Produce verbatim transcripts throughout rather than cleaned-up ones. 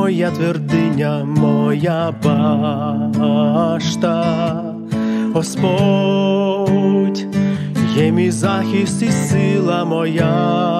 моя твердиня, моя башта. Господь є мій захист і сила моя,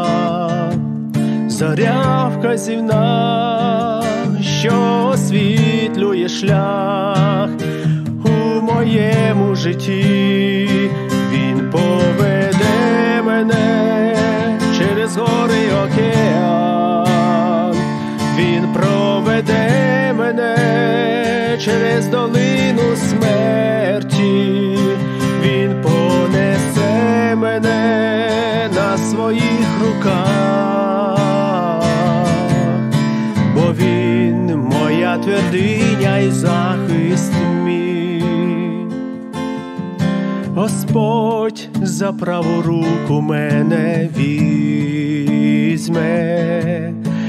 зоря вказівна, що освітлює шлях у моєму житті. Він поведе мене через гори й океан, Він проведе мене через долину смерті, Він понесе мене на своїх руках, бо Він моя твердиня і захист мій. Господь за праву руку мене візьме,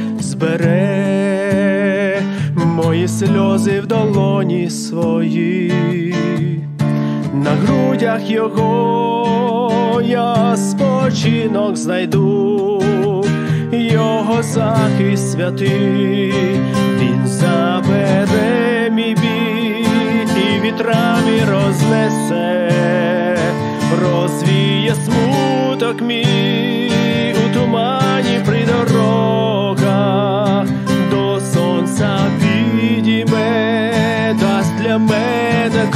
збере мої сльози в долоні свої. На грудях Його я спочинок знайду, Його захист святий. Він забере мій біль і вітрами рознесе, розвіє смуток мій у тумані при дорогах. До сонця підійме, дасть для мене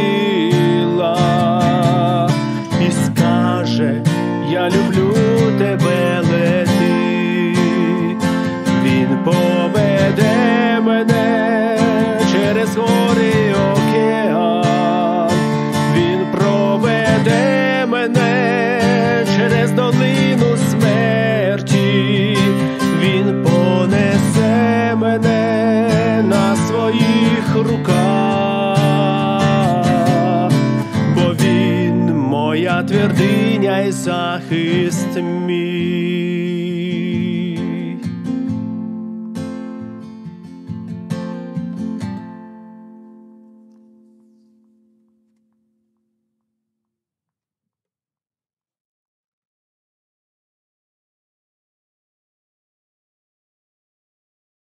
крила і скаже: я люблю тебе, лети. Він поведе мене через гори й океан, Він проведе мене через долину смерті, Він понесе мене на своїх руках, бо Він моя твердиня і захист мій.